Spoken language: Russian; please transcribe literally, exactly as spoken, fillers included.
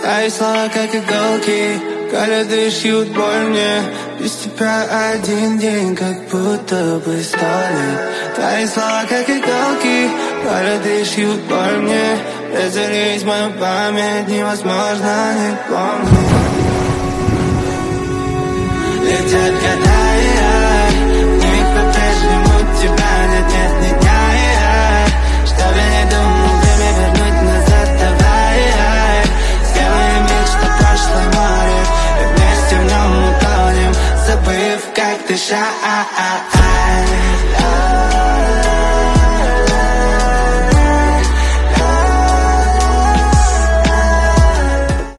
Твои слова как иголки, колят и шьют боль мне. Без тебя один день как будто бы сто лет. Твои слова как иголки, колят и шьют боль мне. Разорить мою память невозможно не помнить. Летят года, и я в них по-прежнему тебя нет, нет ни дня, и я, чтоб я не думал время вернуть назад, давай, ай, сделаем вид, что прошлое море, и вместе в нем утонем, забыв, как дышать.